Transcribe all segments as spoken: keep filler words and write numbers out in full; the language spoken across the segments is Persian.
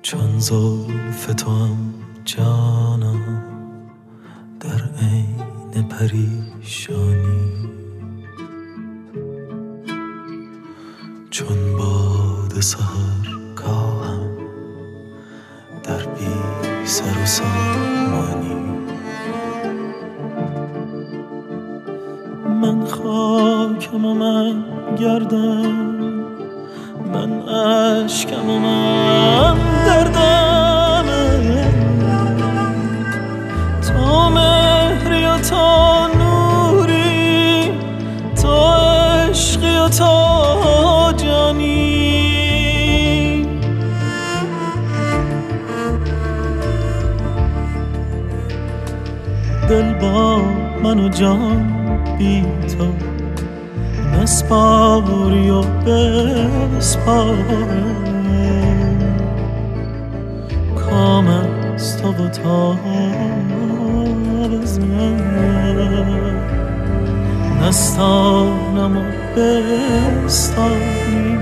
چون زلف تو هم جانم در عین پریشانی، چون باد سحرگاهم در بی سر و سامانی. من خاکم و من گردم، من عشقم و من دردم، تو مهری و تو نوری، تو عشقی و تو جانی. دل با من و جان بی تو نسپاری و بسپاره، کام از تو و تاب از من، نستانم و بستانی.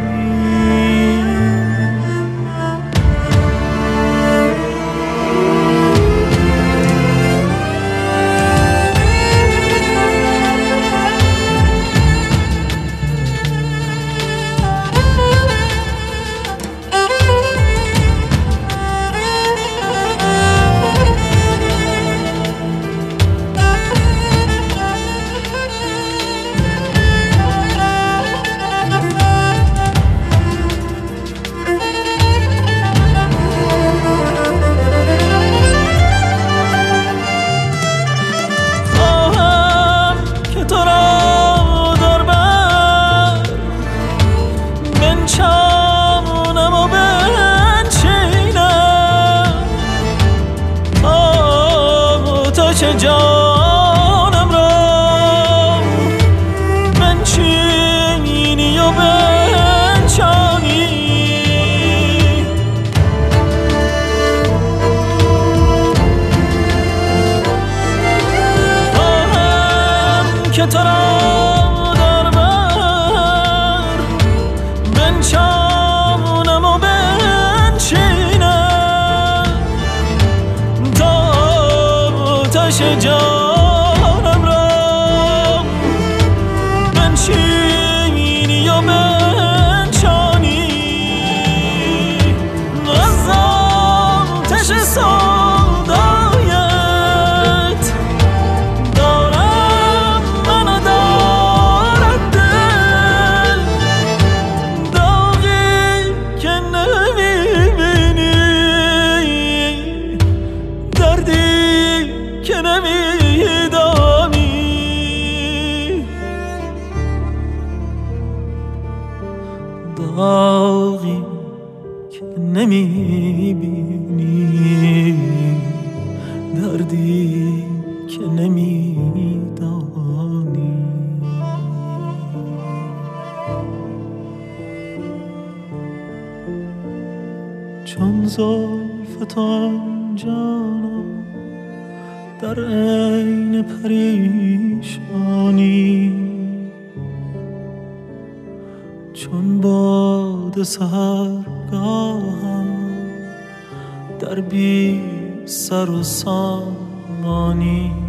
جانم را بنشینی و بنشانی، خواهم که تو را در بر بنشانم و بنشینم تا آتش جانم را بنشینی و بنشانی. از آتش سودایت دارم من و دارد دل، داغی که نمیبینی، دردی که نمیدانی، داغی که نمیبینی، دردی که نمیدانی. چون زلف تو جانم در عین پریشانی، چون باد سحرگاهم در بی سر و سامانی.